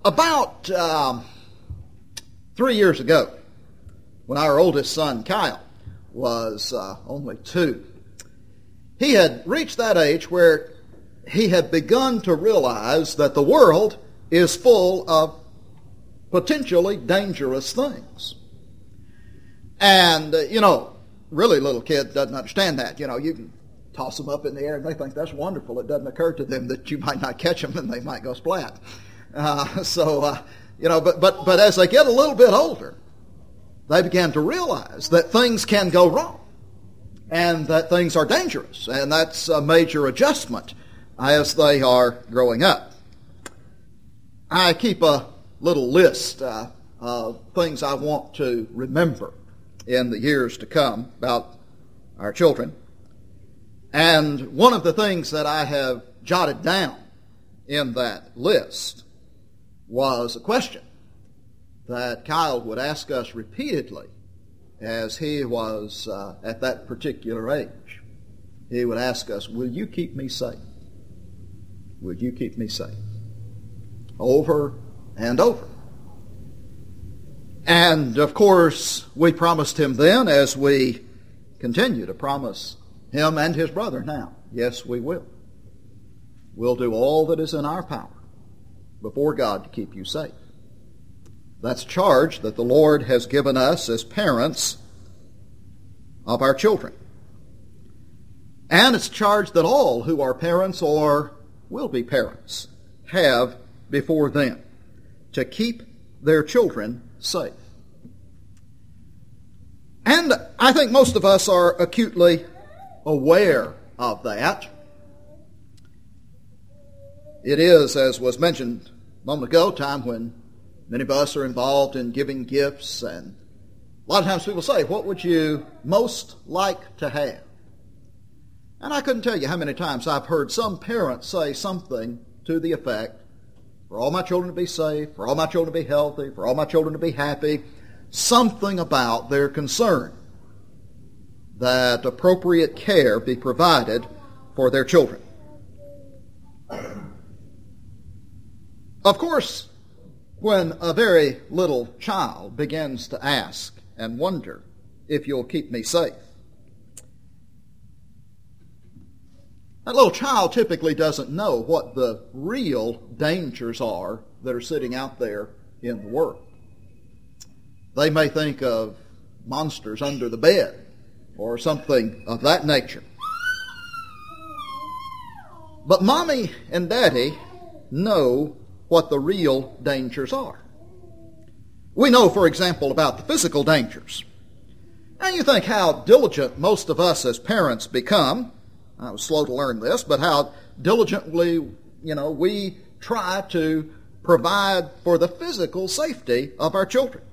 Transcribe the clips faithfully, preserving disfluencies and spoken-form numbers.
About um, three years ago, when our oldest son, Kyle, was uh, only two, he had reached that age where he had begun to realize that the world is full of potentially dangerous things. And, uh, you know, really little kid doesn't understand that. You know, you can toss them up in the air and they think that's wonderful. It doesn't occur to them that you might not catch them and they might go splat. Uh, so, uh, you know, but, but, but as they get a little bit older, they began to realize that things can go wrong and that things are dangerous. And that's a major adjustment as they are growing up. I keep a little list uh, of things I want to remember in the years to come about our children. And one of the things that I have jotted down in that list was a question that Kyle would ask us repeatedly as he was uh, at that particular age. He would ask us, will you keep me safe? Will you keep me safe? Over and over. And, of course, we promised him then, as we continue to promise him and his brother now. Yes, we will. We'll do all that is in our power before God to keep you safe. That's a charge that the Lord has given us as parents of our children. And it's a charge that all who are parents or will be parents have before them, to keep their children safe. And I think most of us are acutely aware of that. It is, as was mentioned a moment ago, a time when many of us are involved in giving gifts, and a lot of times people say, what would you most like to have? And I couldn't tell you how many times I've heard some parents say something to the effect, for all my children to be safe, for all my children to be healthy, for all my children to be happy, something about their concern that appropriate care be provided for their children. Of course, when a very little child begins to ask and wonder if you'll keep me safe, that little child typically doesn't know what the real dangers are that are sitting out there in the world. They may think of monsters under the bed or something of that nature. But Mommy and Daddy know what the real dangers are. We know, for example, about the physical dangers. And you think how diligent most of us as parents become. I was slow to learn this, but how diligently, you know, we try to provide for the physical safety of our children.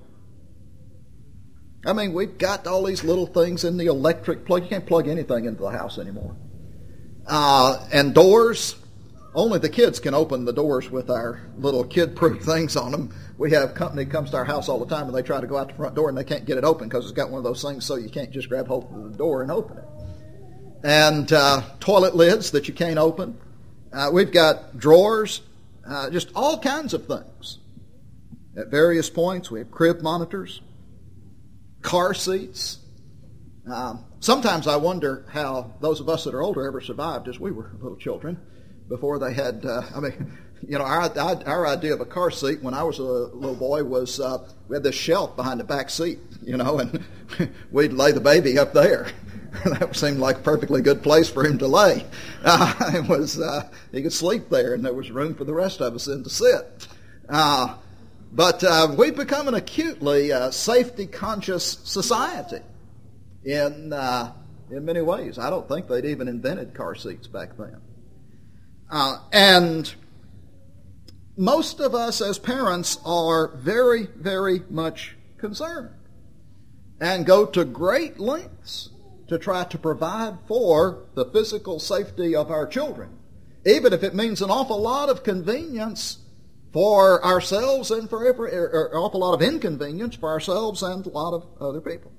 I mean, we've got all these little things in the electric plug. You can't plug anything into the house anymore. Uh, and doors, only the kids can open the doors with our little kid-proof things on them. We have company that comes to our house all the time, and they try to go out the front door, and they can't get it open because it's got one of those things so you can't just grab hold of the door and open it. And uh, toilet lids that you can't open. Uh, we've got drawers, uh, just all kinds of things. At various points, we have crib monitors, car seats. Um, sometimes I wonder how those of us that are older ever survived as we were little children before they had, uh, I mean, you know, our, our idea of a car seat when I was a little boy was uh, we had this shelf behind the back seat, you know, and we'd lay the baby up there. That seemed like a perfectly good place for him to lay. Uh, it was uh, he could sleep there, and there was room for the rest of us in to sit. Uh, but uh, we've become an acutely uh, safety-conscious society in uh, in many ways. I don't think they'd even invented car seats back then. Uh, and most of us as parents are very, very much concerned and go to great lengths to try to provide for the physical safety of our children, even if it means an awful lot of convenience for ourselves and for every, or an awful lot of inconvenience for ourselves and a lot of other people.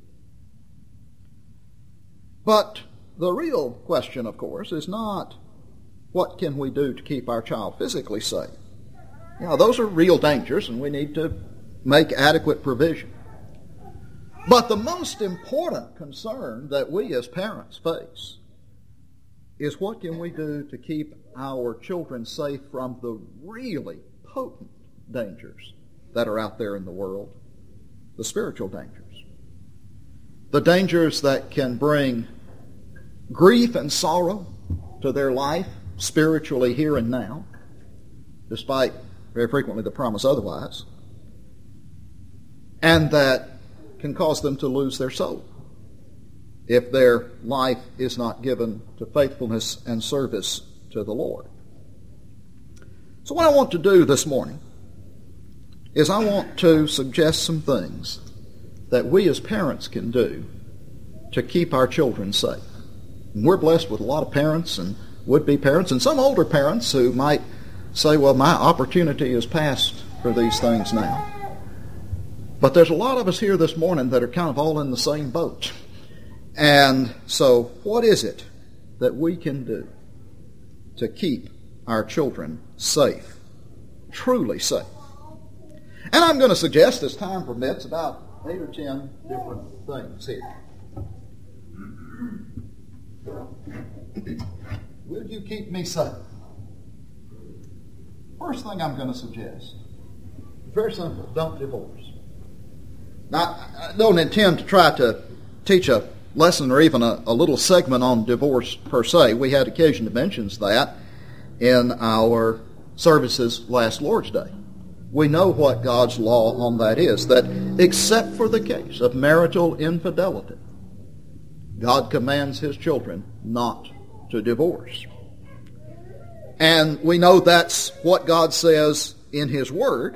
But the real question, of course, is not what can we do to keep our child physically safe, You know, those are real dangers, and we need to make adequate provision. But the most important concern that we as parents face is what can we do to keep our children safe from the really potent dangers that are out there in the world, the spiritual dangers, the dangers that can bring grief and sorrow to their life spiritually here and now, despite very frequently the promise otherwise, and that can cause them to lose their soul if their life is not given to faithfulness and service to the Lord. So what I want to do this morning is I want to suggest some things that we as parents can do to keep our children safe. And we're blessed with a lot of parents and would-be parents and some older parents who might say, well, my opportunity is past for these things now. But there's a lot of us here this morning that are kind of all in the same boat. And so what is it that we can do to keep our children safe, truly safe? And I'm going to suggest, as time permits, about eight or ten different things here. Will you keep me safe? First thing I'm going to suggest, very simple, don't divorce. Now, I don't intend to try to teach a lesson or even a, a little segment on divorce per se. We had occasion to mention that in our services last Lord's Day. We know what God's law on that is, that except for the case of marital infidelity, God commands His children not to divorce. And we know that's what God says in His Word.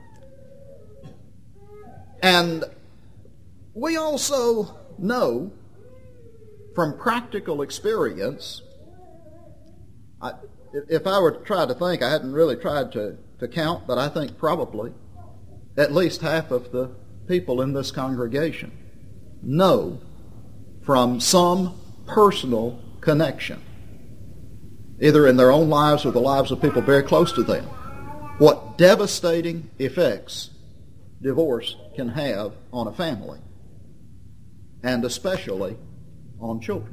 And we also know from practical experience, I, if I were to try to think, I hadn't really tried to, to count, but I think probably at least half of the people in this congregation know from some personal connection, either in their own lives or the lives of people very close to them, what devastating effects divorce can have on a family, and especially on children.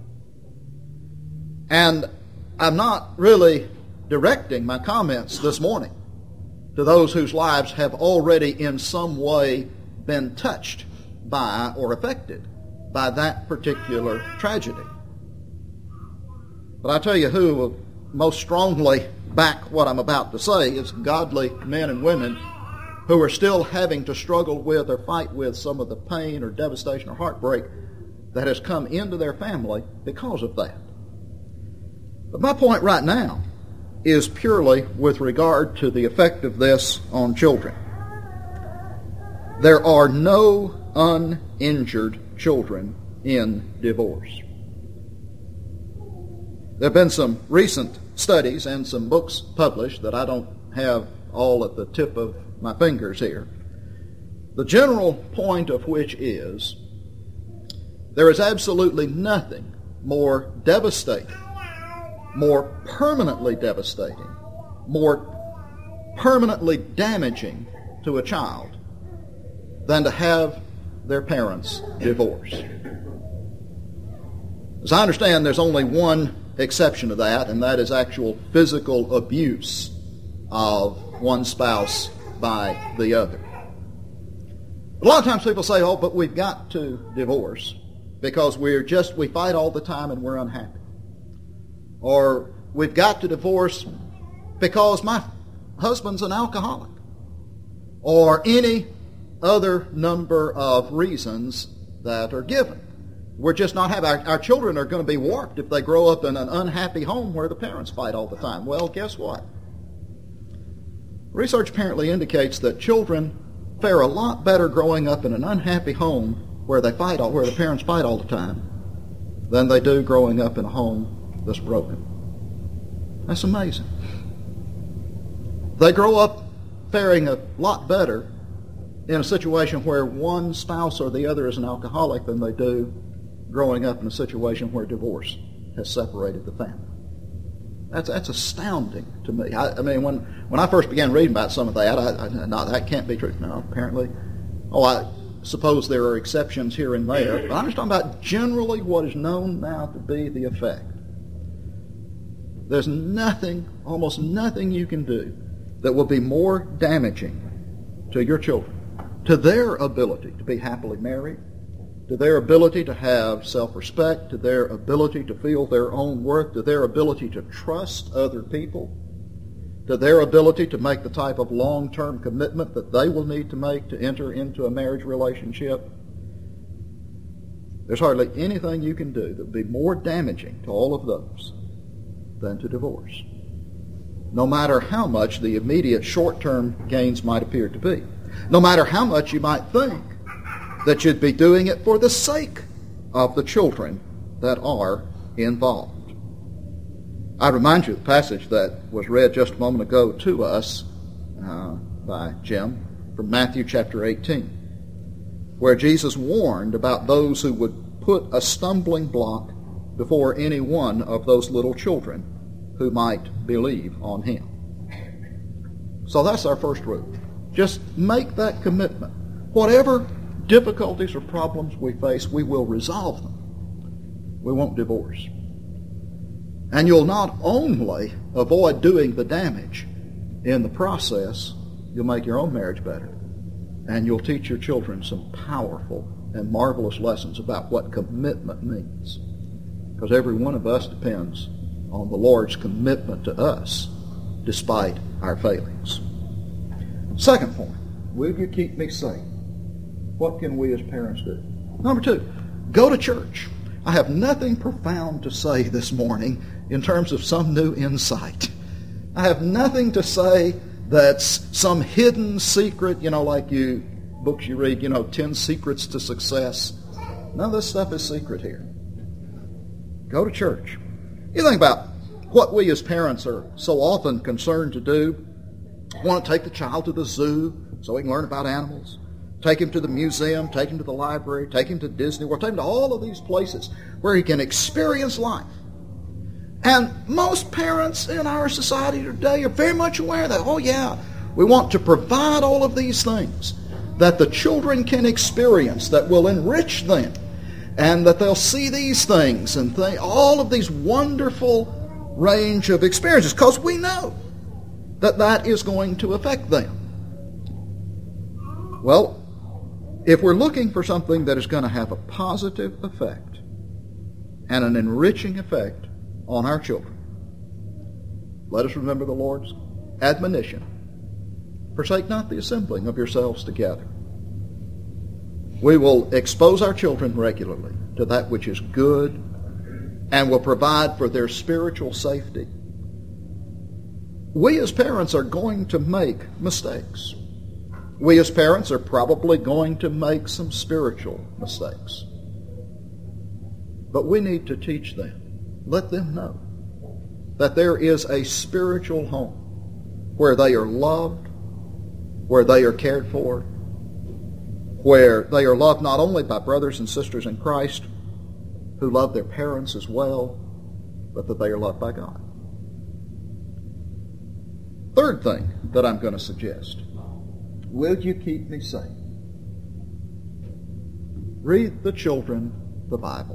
And I'm not really directing my comments this morning to those whose lives have already in some way been touched by or affected by that particular tragedy. But I tell you who will most strongly back what I'm about to say is godly men and women who are still having to struggle with or fight with some of the pain or devastation or heartbreak that has come into their family because of that. But my point right now is purely with regard to the effect of this on children. There are no uninjured children in divorce. There have been some recent studies and some books published that I don't have all at the tip of my fingers here. The general point of which is there is absolutely nothing more devastating, more permanently devastating, more permanently damaging to a child than to have their parents divorce. As I understand, there's only one exception to that, and that is actual physical abuse of one spouse by the other. A lot of times people say, oh, but we've got to divorce because we're just, we fight all the time and we're unhappy. Or we've got to divorce because my husband's an alcoholic. Or any other number of reasons that are given. We're just not happy. Our, our children are going to be warped if they grow up in an unhappy home where the parents fight all the time. Well, guess what? Research apparently indicates that children fare a lot better growing up in an unhappy home where they fight all, where the parents fight all the time, than they do growing up in a home that's broken. That's amazing. They grow up faring a lot better in a situation where one spouse or the other is an alcoholic than they do growing up in a situation where divorce has separated the family. That's that's astounding to me. I, I mean, when, when I first began reading about some of that, I, I no, that can't be true. No, apparently. Oh, I suppose there are exceptions here and there, but I'm just talking about generally what is known now to be the effect. There's nothing, almost nothing you can do that will be more damaging to your children, to their ability to be happily married, to their ability to have self-respect, to their ability to feel their own worth, to their ability to trust other people, to their ability to make the type of long-term commitment that they will need to make to enter into a marriage relationship. There's hardly anything you can do that would be more damaging to all of those than to divorce, no matter how much the immediate short-term gains might appear to be, no matter how much you might think that you'd be doing it for the sake of the children that are involved. I remind you of the passage that was read just a moment ago to us uh, by Jim from Matthew chapter eighteen, where Jesus warned about those who would put a stumbling block before any one of those little children who might believe on him. So that's our first rule. Just make that commitment. Whatever difficulties or problems we face, we will resolve them. We won't divorce. And you'll not only avoid doing the damage in the process, you'll make your own marriage better. And you'll teach your children some powerful and marvelous lessons about what commitment means. Because every one of us depends on the Lord's commitment to us despite our failings. Second point, will you keep me safe? What can we as parents do? Number two, go to church. I have nothing profound to say this morning in terms of some new insight. I have nothing to say that's some hidden secret, you know, like you books you read, you know, ten secrets to success. None of this stuff is secret here. Go to church. You think about what we as parents are so often concerned to do. Want to take the child to the zoo so he can learn about animals. Take him to the museum, take him to the library, take him to Disney World, take him to all of these places where he can experience life. And most parents in our society today are very much aware that, oh yeah, we want to provide all of these things that the children can experience that will enrich them, and that they'll see these things and th- all of these wonderful range of experiences, because we know that that is going to affect them. Well, if we're looking for something that is going to have a positive effect and an enriching effect on our children, let us remember the Lord's admonition. Forsake not the assembling of yourselves together. We will expose our children regularly to that which is good and will provide for their spiritual safety. We as parents are going to make mistakes. We as parents are probably going to make some spiritual mistakes. But we need to teach them, let them know that there is a spiritual home where they are loved, where they are cared for, where they are loved not only by brothers and sisters in Christ who love their parents as well, but that they are loved by God. Third thing that I'm going to suggest, will you keep me safe? Read the children the Bible.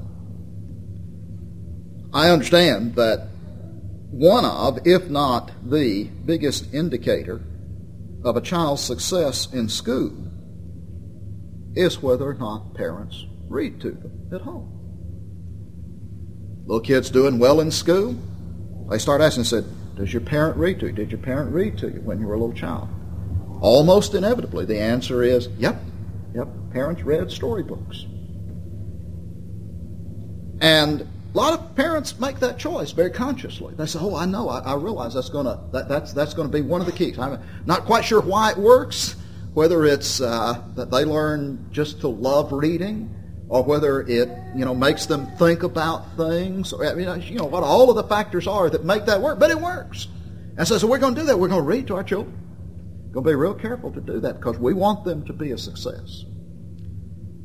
I understand that one of, if not the biggest indicator of a child's success in school is whether or not parents read to them at home. Little kids doing well in school, they start asking, said, does your parent read to you? Did your parent read to you when you were a little child? Almost inevitably, the answer is, yep, yep, parents read storybooks. And a lot of parents make that choice very consciously. They say, oh, I know, I, I realize that's going to that, that's that's going to be one of the keys. I'm not quite sure why it works, whether it's uh, that they learn just to love reading, or whether it, you know, makes them think about things, or, I mean, you know, what all of the factors are that make that work, but it works. And so, so we're going to do that. We're going to read to our children. We're going to be real careful to do that because we want them to be a success.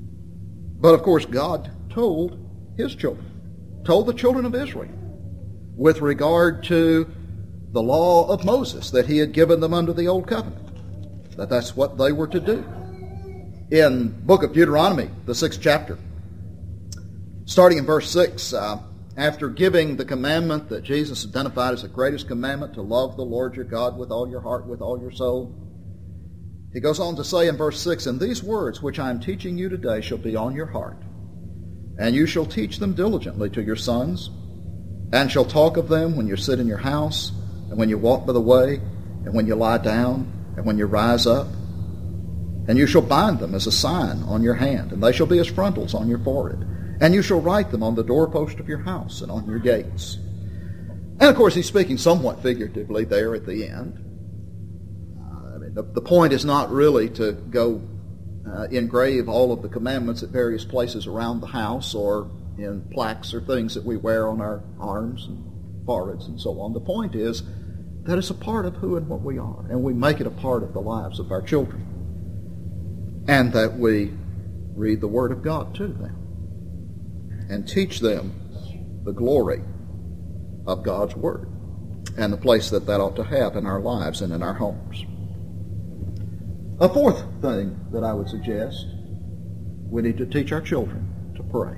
But of course, God told His children, told the children of Israel, with regard to the law of Moses that he had given them under the Old Covenant, that that's what they were to do. In the book of Deuteronomy, the sixth chapter, starting in verse six, uh, after giving the commandment that Jesus identified as the greatest commandment, to love the Lord your God with all your heart, with all your soul, he goes on to say in verse six, "And these words which I am teaching you today shall be on your heart, and you shall teach them diligently to your sons, and shall talk of them when you sit in your house, and when you walk by the way, and when you lie down, and when you rise up. And you shall bind them as a sign on your hand, and they shall be as frontals on your forehead. And you shall write them on the doorpost of your house and on your gates." And of course, he's speaking somewhat figuratively there at the end. Uh, I mean, the, the point is not really to go uh, engrave all of the commandments at various places around the house or in plaques or things that we wear on our arms and foreheads and so on. The point is that it's a part of who and what we are, and we make it a part of the lives of our children, and that we read the Word of God to them and teach them the glory of God's Word and the place that that ought to have in our lives and in our homes. A fourth thing that I would suggest, we need to teach our children to pray.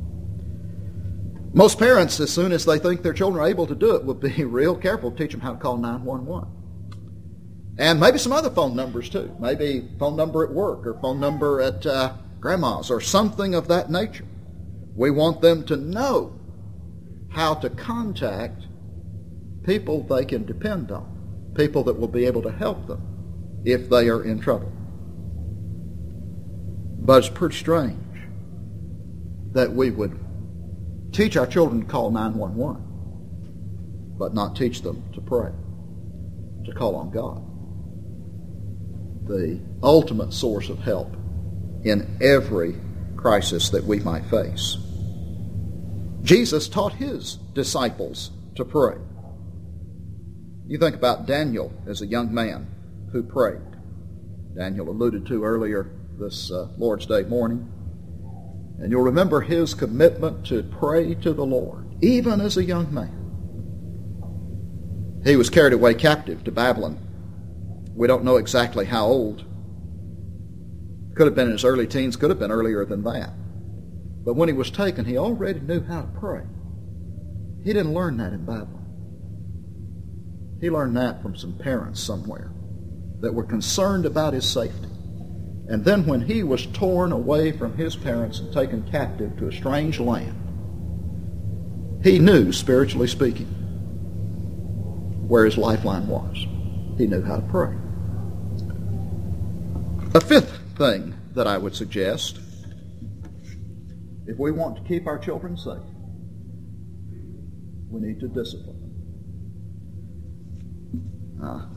Most parents, as soon as they think their children are able to do it, will be real careful to teach them how to call nine one one. And maybe some other phone numbers too. Maybe phone number at work or phone number at uh, grandma's or something of that nature. We want them to know how to contact people they can depend on, people that will be able to help them if they are in trouble. But it's pretty strange that we would teach our children to call nine one one, but not teach them to pray, to call on God, the ultimate source of help in every crisis that we might face. Jesus taught his disciples to pray. You think about Daniel as a young man who prayed. Daniel alluded to earlier this uh, Lord's Day morning. And you'll remember his commitment to pray to the Lord, even as a young man. He was carried away captive to Babylon. We don't know exactly how old. Could have been in his early teens, could have been earlier than that. But when he was taken, he already knew how to pray. He didn't learn that in Babylon. He learned that from some parents somewhere that were concerned about his safety. And then when he was torn away from his parents and taken captive to a strange land, he knew, spiritually speaking, where his lifeline was. He knew how to pray. A fifth thing that I would suggest, if we want to keep our children safe, we need to discipline them. Uh,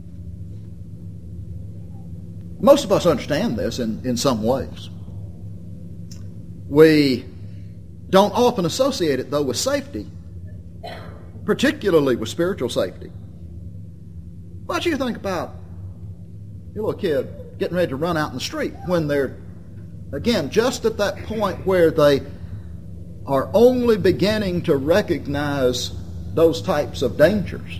most of us understand this in, in some ways. We don't often associate it, though, with safety, particularly with spiritual safety. But you think about your little kid getting ready to run out in the street when they're, again, just at that point where they are only beginning to recognize those types of dangers.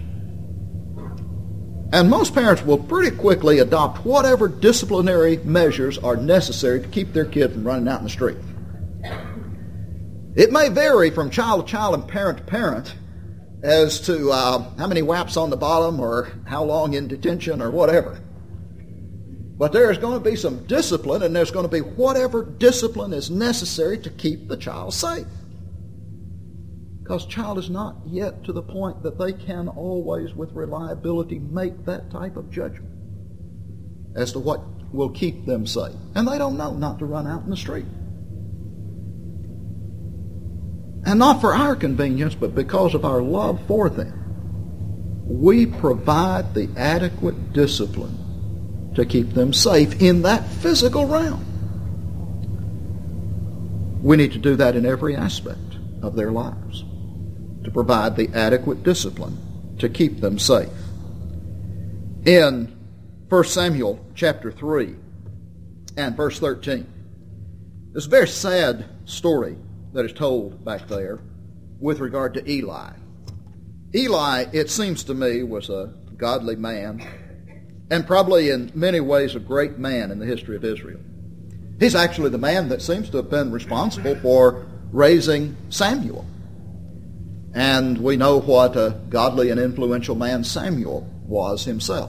And most parents will pretty quickly adopt whatever disciplinary measures are necessary to keep their kid from running out in the street. It may vary from child to child and parent to parent as to uh, how many whaps on the bottom or how long in detention or whatever. But there's going to be some discipline, and there's going to be whatever discipline is necessary to keep the child safe. Because child is not yet to the point that they can always, with reliability, make that type of judgment as to what will keep them safe. And they don't know not to run out in the street. And not for our convenience, but because of our love for them, we provide the adequate discipline to keep them safe in that physical realm. We need to do that in every aspect of their lives, to provide the adequate discipline to keep them safe. In First Samuel chapter three and verse thirteen, there's a very sad story that is told back there with regard to Eli. Eli, it seems to me, was a godly man, and probably in many ways a great man in the history of Israel. He's actually the man that seems to have been responsible for raising Samuel. And we know what a godly and influential man Samuel was himself.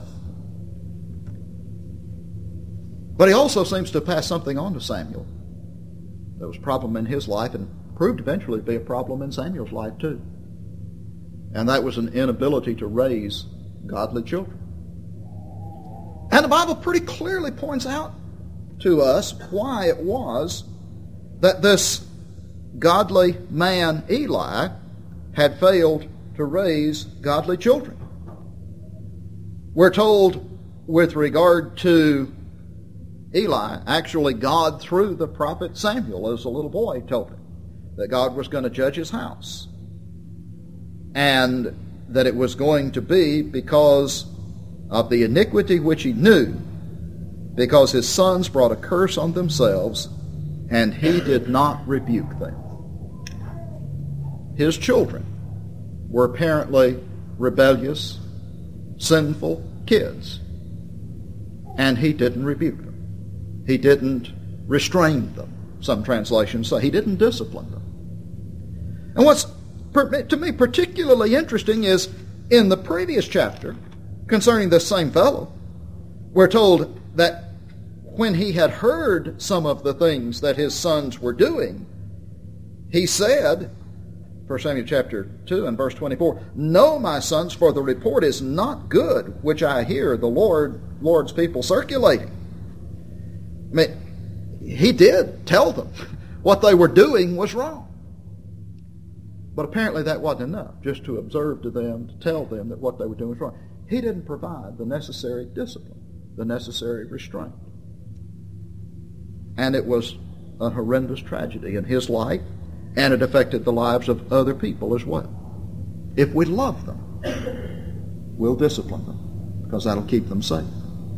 But he also seems to have passed something on to Samuel that was a problem in his life and proved eventually to be a problem in Samuel's life too. And that was an inability to raise godly children. And the Bible pretty clearly points out to us why it was that this godly man Eli had failed to raise godly children. We're told with regard to Eli, actually God through the prophet Samuel as a little boy told him that God was going to judge his house. And that it was going to be because of the iniquity which he knew, because his sons brought a curse on themselves, and he did not rebuke them. His children were apparently rebellious, sinful kids, and he didn't rebuke them. He didn't restrain them, some translations say. He didn't discipline them. And what's to me particularly interesting is in the previous chapter concerning this same fellow, we're told that when he had heard some of the things that his sons were doing, he said, First Samuel chapter two and verse twenty-four, "No, my sons, for the report is not good, which I hear the Lord, Lord's people circulating." I mean, he did tell them what they were doing was wrong. But apparently that wasn't enough, just to observe to them, to tell them that what they were doing was wrong. He didn't provide the necessary discipline, the necessary restraint. And it was a horrendous tragedy in his life, and it affected the lives of other people as well. If we love them, we'll discipline them, because that'll keep them safe.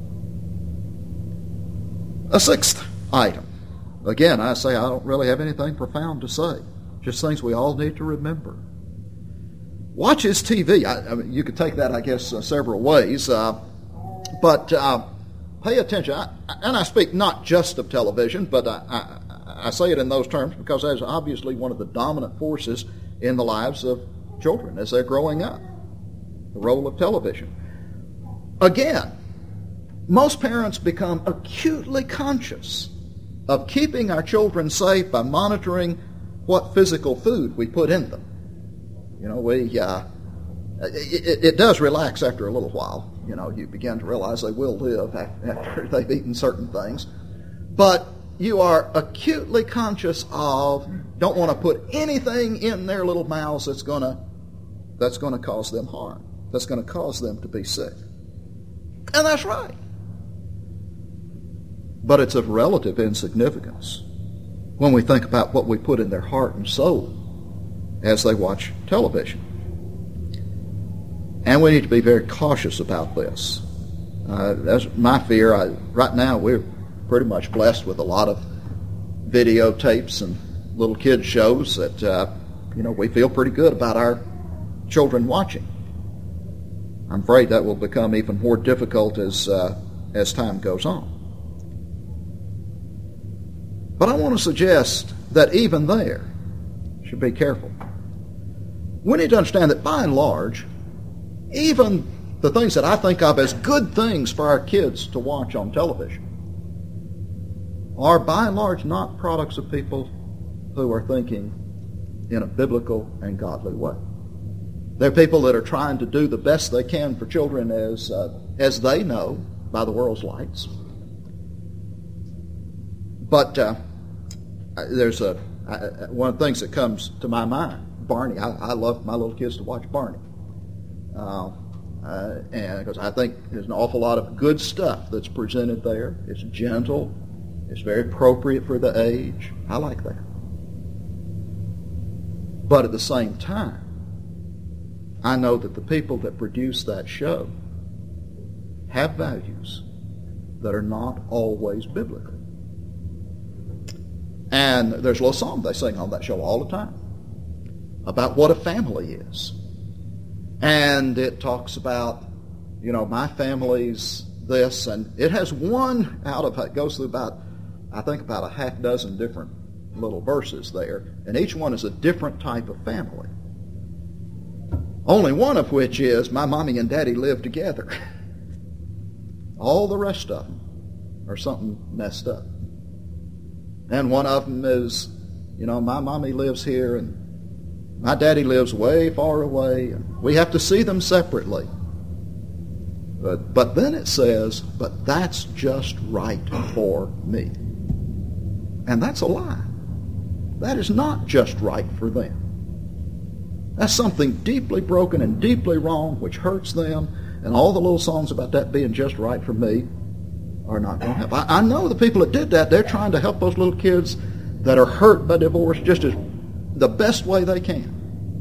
A sixth item. Again, I say I don't really have anything profound to say. Just things we all need to remember. Watch his T V. I, I mean, you could take that, I guess, uh, several ways. Uh, but uh, pay attention. I, and I speak not just of television, but I, I, I say it in those terms because that is obviously one of the dominant forces in the lives of children as they're growing up. The role of television. Again, most parents become acutely conscious of keeping our children safe by monitoring what physical food we put in them. You know, we uh, it, it does relax after a little while. You know, you begin to realize they will live after they've eaten certain things. But you are acutely conscious of, don't want to put anything in their little mouths that's going to that's going to cause them harm, that's going to cause them to be sick. And that's right. But it's of relative insignificance when we think about what we put in their heart and soul as they watch television. And we need to be very cautious about this. Uh, that's my fear. I, right now we're pretty much blessed with a lot of videotapes and little kids shows that uh, you know we feel pretty good about our children watching. I'm afraid that will become even more difficult as uh, as time goes on. But I want to suggest that even there, should be careful. We need to understand that by and large, even the things that I think of as good things for our kids to watch on television are by and large not products of people who are thinking in a biblical and godly way. They're people that are trying to do the best they can for children as uh, as they know by the world's lights. But uh, there's a I, one of the things that comes to my mind, Barney. I, I love my little kids to watch Barney, uh, uh, and because I think there's an awful lot of good stuff that's presented there. It's gentle, it's very appropriate for the age. I like that. But at the same time, I know that the people that produce that show have values that are not always biblical. And there's a little song they sing on that show all the time about what a family is. And it talks about, you know, my family's this, and it has one out of, it goes through about, I think about a half dozen different little verses there, and each one is a different type of family. Only one of which is my mommy and daddy live together. All the rest of them are something messed up. And one of them is, you know, my mommy lives here and my daddy lives way far away, and we have to see them separately. But, but then it says, but that's just right for me. And that's a lie. That is not just right for them. That's something deeply broken and deeply wrong, which hurts them, and all the little songs about that being just right for me are not going to help. I, I know the people that did that, they're trying to help those little kids that are hurt by divorce just as the best way they can.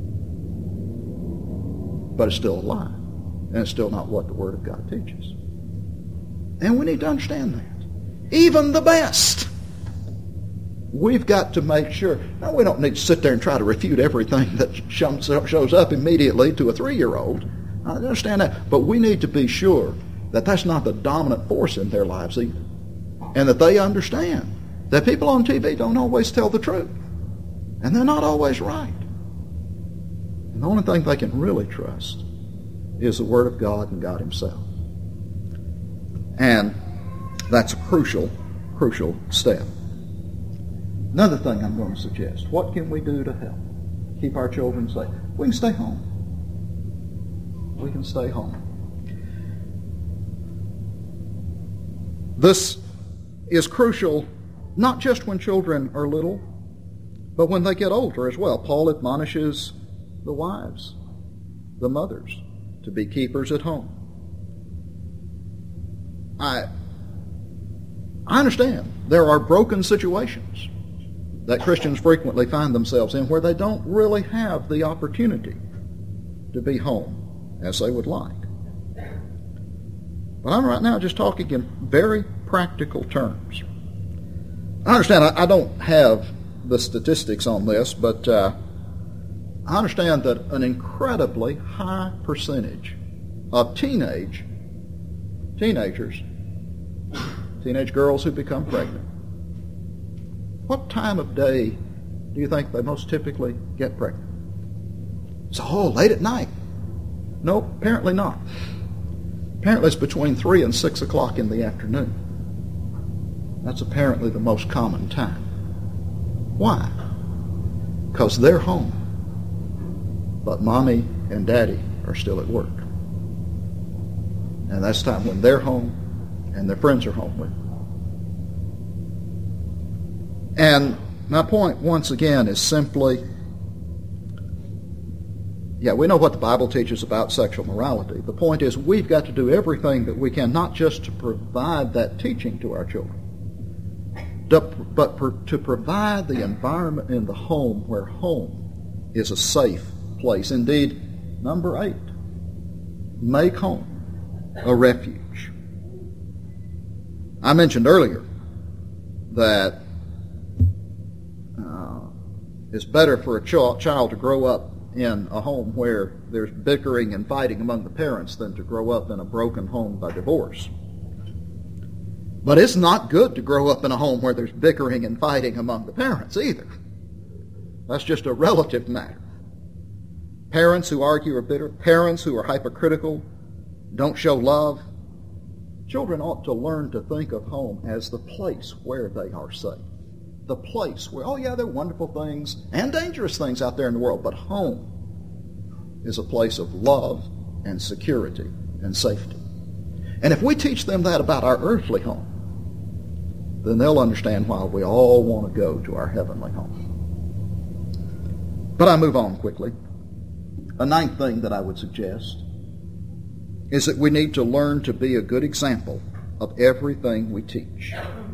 But it's still a lie, and it's still not what the Word of God teaches. And we need to understand that. Even the best. We've got to make sure. Now, we don't need to sit there and try to refute everything that shows up immediately to a three-year-old. I understand that. But we need to be sure that that's not the dominant force in their lives either. And that they understand that people on T V don't always tell the truth. And they're not always right. And the only thing they can really trust is the Word of God and God Himself. And that's a crucial, crucial step. Another thing I'm going to suggest, what can we do to help keep our children safe? We can stay home. We can stay home. This is crucial not just when children are little, but when they get older as well. Paul admonishes the wives, the mothers, to be keepers at home. I, I understand there are broken situations that Christians frequently find themselves in where they don't really have the opportunity to be home as they would like. But I'm right now just talking in very practical terms. I understand I, I don't have the statistics on this, but uh, I understand that an incredibly high percentage of teenage teenagers, teenage girls who become pregnant, what time of day do you think they most typically get pregnant? It's oh, late at night. No, apparently not. Apparently it's between three and six o'clock in the afternoon. That's apparently the most common time. Why? Because they're home, but mommy and daddy are still at work. And that's time when they're home and their friends are home with them. And my point, once again, is simply, yeah, we know what the Bible teaches about sexual morality. The point is we've got to do everything that we can, not just to provide that teaching to our children, but to provide the environment in the home where home is a safe place. Indeed, number eight, make home a refuge. I mentioned earlier that uh, it's better for a ch- child to grow up in a home where there's bickering and fighting among the parents than to grow up in a broken home by divorce. But it's not good to grow up in a home where there's bickering and fighting among the parents either. That's just a relative matter. Parents who argue are bitter, parents who are hypocritical, don't show love. Children ought to learn to think of home as the place where they are safe. The place where, oh yeah, there are wonderful things and dangerous things out there in the world, but home is a place of love and security and safety. And if we teach them that about our earthly home, then they'll understand why we all want to go to our heavenly home. But I move on quickly. A ninth thing that I would suggest is that we need to learn to be a good example of everything we teach.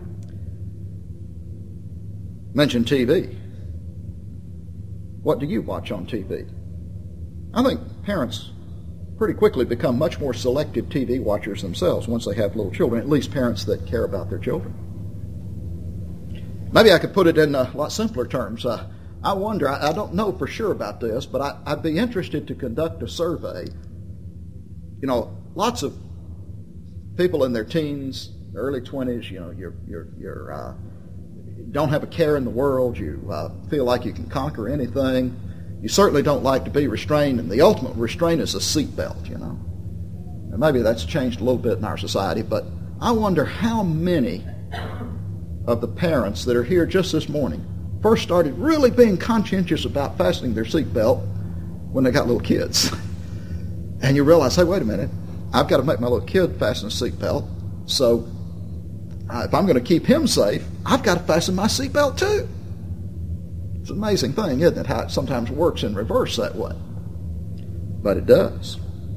Mention T V. What do you watch on T V? I think parents pretty quickly become much more selective T V watchers themselves once they have little children, at least parents that care about their children. Maybe I could put it in a lot simpler terms. Uh, I wonder, I, I don't know for sure about this, but I, I'd be interested to conduct a survey. You know, lots of people in their teens, early twenties, you know, you're, you're, you're, uh, don't have a care in the world, you uh, feel like you can conquer anything, you certainly don't like to be restrained, and the ultimate restraint is a seatbelt, you know. And maybe that's changed a little bit in our society, but I wonder how many of the parents that are here just this morning first started really being conscientious about fastening their seatbelt when they got little kids. And you realize, hey, wait a minute, I've got to make my little kid fasten a seatbelt, so uh, if I'm going to keep him safe, I've got to fasten my seatbelt too. It's an amazing thing, isn't it, how it sometimes works in reverse that way. But it does.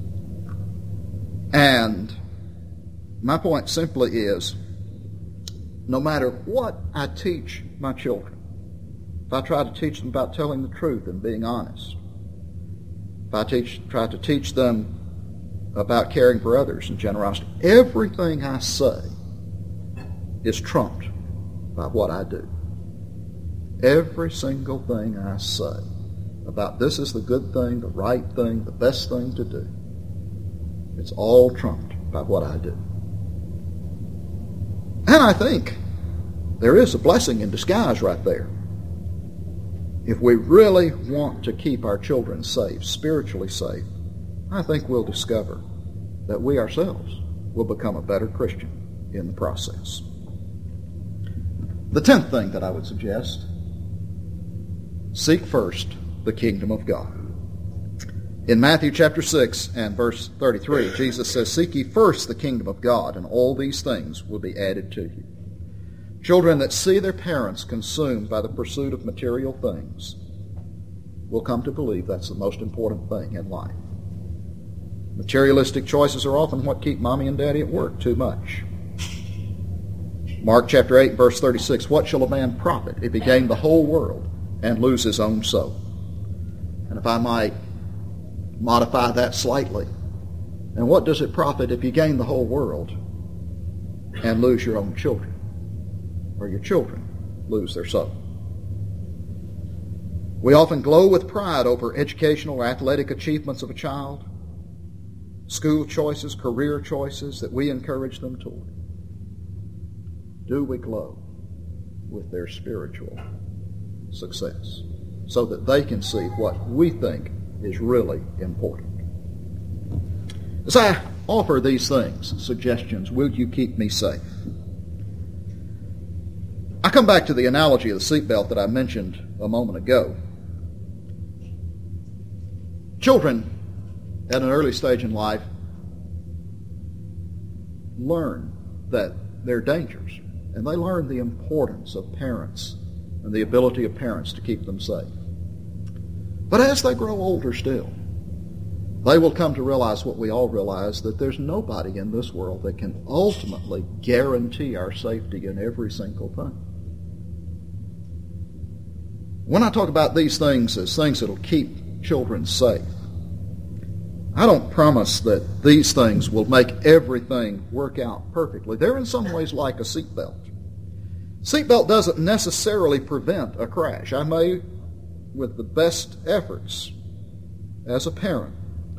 And my point simply is, no matter what I teach my children, if I try to teach them about telling the truth and being honest, if I teach, try to teach them about caring for others and generosity, everything I say is trumped by what I do. Every single thing I say about this is the good thing, the right thing, the best thing to do, it's all trumped by what I do. And I think there is a blessing in disguise right there. If we really want to keep our children safe, spiritually safe, I think we'll discover that we ourselves will become a better Christian in the process. The tenth thing that I would suggest, seek first the kingdom of God. In Matthew chapter six and verse thirty-three, Jesus says, "Seek ye first the kingdom of God, and all these things will be added to you." Children that see their parents consumed by the pursuit of material things will come to believe that's the most important thing in life. Materialistic choices are often what keep mommy and daddy at work too much. Mark chapter eight, verse thirty-six, "What shall a man profit if he gain the whole world and lose his own soul?" And if I might modify that slightly, and what does it profit if you gain the whole world and lose your own children, or your children lose their soul? We often glow with pride over educational or athletic achievements of a child, school choices, career choices that we encourage them toward. Do we glow with their spiritual success so that they can see what we think is really important? As I offer these things, suggestions, will you keep me safe? I come back to the analogy of the seatbelt that I mentioned a moment ago. Children at an early stage in life learn that there are dangers, and they learn the importance of parents and the ability of parents to keep them safe. But as they grow older still, they will come to realize what we all realize, that there's nobody in this world that can ultimately guarantee our safety in every single thing. When I talk about these things as things that will keep children safe, I don't promise that these things will make everything work out perfectly. They're in some ways like a seatbelt. Seatbelt doesn't necessarily prevent a crash. I may, with the best efforts as a parent,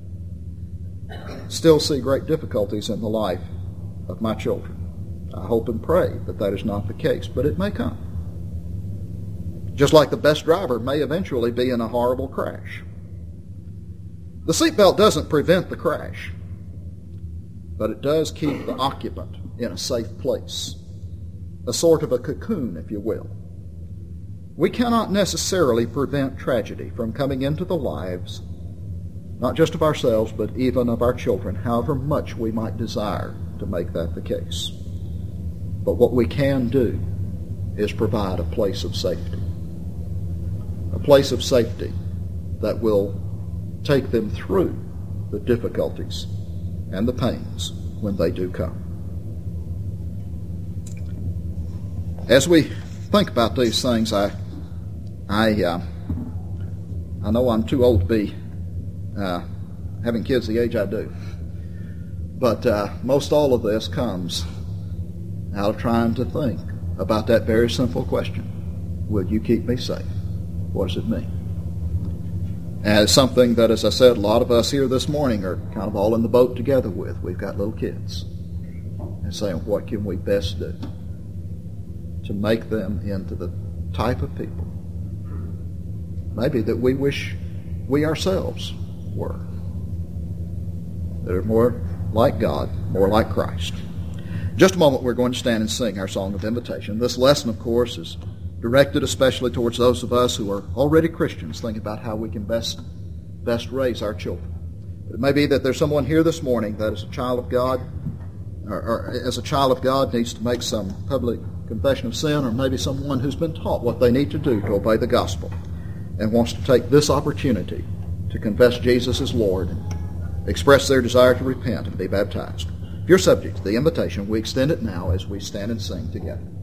still see great difficulties in the life of my children. I hope and pray that that is not the case, but it may come. Just like the best driver may eventually be in a horrible crash. The seatbelt doesn't prevent the crash, but it does keep the occupant in a safe place, a sort of a cocoon, if you will. We cannot necessarily prevent tragedy from coming into the lives, not just of ourselves, but even of our children, however much we might desire to make that the case. But what we can do is provide a place of safety, a place of safety that will take them through the difficulties and the pains when they do come. As we think about these things, I, I, uh, I know I'm too old to be uh, having kids the age I do, but uh, most all of this comes out of trying to think about that very simple question: will you keep me safe? What does it mean? And it's something that, as I said, a lot of us here this morning are kind of all in the boat together with. We've got little kids. And saying, what can we best do to make them into the type of people maybe that we wish we ourselves were, that are more like God, more like Christ. In just a moment, we're going to stand and sing our song of invitation. This lesson, of course, is directed especially towards those of us who are already Christians, thinking about how we can best, best raise our children. But it may be that there's someone here this morning that is a child of God, or, or as a child of God needs to make some public confession of sin, or maybe someone who's been taught what they need to do to obey the gospel and wants to take this opportunity to confess Jesus as Lord and express their desire to repent and be baptized. If you're subject to the invitation, we extend it now as we stand and sing together.